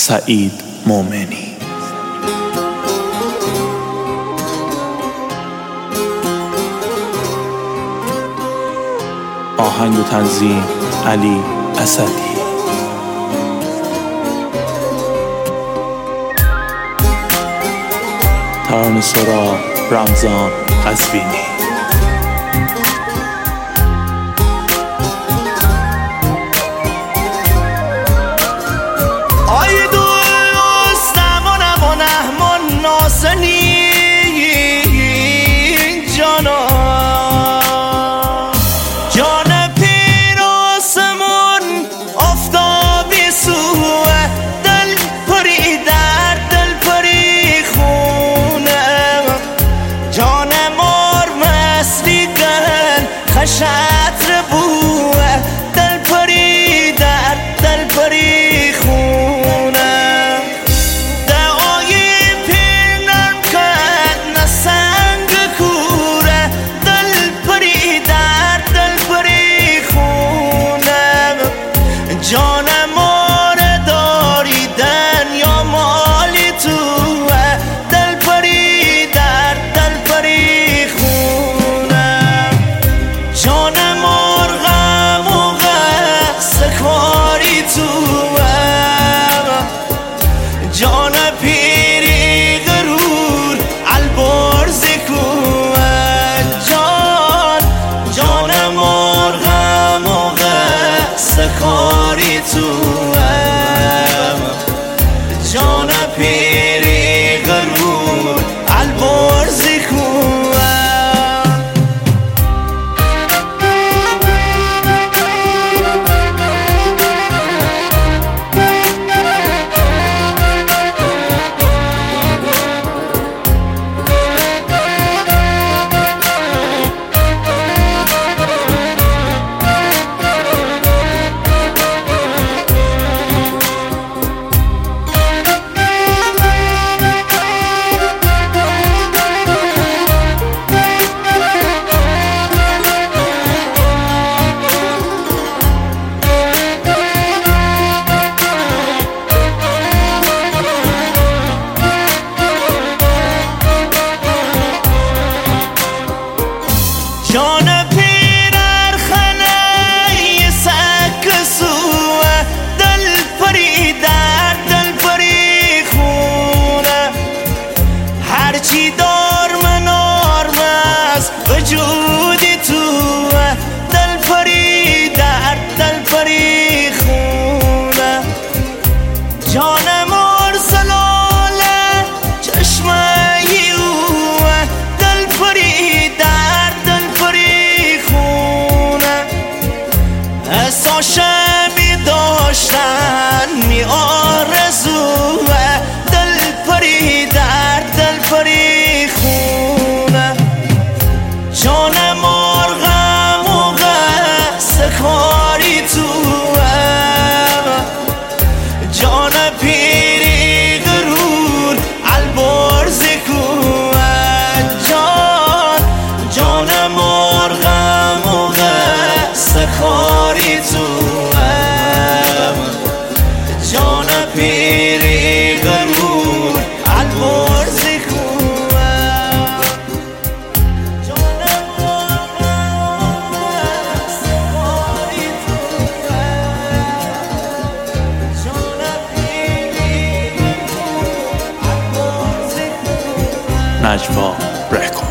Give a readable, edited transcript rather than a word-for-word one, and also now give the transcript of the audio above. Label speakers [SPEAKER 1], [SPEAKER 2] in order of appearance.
[SPEAKER 1] سعید مومنی. آهنگ و تنظیم علی اسدی. ترانه سرا رمضان قزوینی.
[SPEAKER 2] جان پیر آسمون آفتابی سوه، دل پری درد دل پری خونه، جان مار مسلی کن خشتر بوه، دل پری درد دل پری خونه، دعای پیر نرم کن نسنگ کوره، دل پری درد دل پری خونه، جان مار داریدن یا مالی توه، دل پری درد دل پری خونه، جان مار غم و غصه کاری توه، جان پیری غرور البرزی کوه، جان مار غم و غصه کاری توه، جان پیری غرور البرزی کوه. جان پیر ارخنه سک سوه، دل پری درد دل پری خونه، هرچی دار من آرم از وجودی توه، دل پری درد دل پری خونه، جان مار زلاله چشمه اوه، دل پری درد احساشه می داشتن می آرزوه، دل پری درد دل پری خونه، جان مار غم و غصه کاری توه، جان پیری غرور البرزی کوه، جان مار غم و غصه کاری توه، جان پیری غرور البرزی کوه، جان مار غم و غصه کاری توه، جان پیری غرور البرزی کوه.
[SPEAKER 1] نجوا رکورد.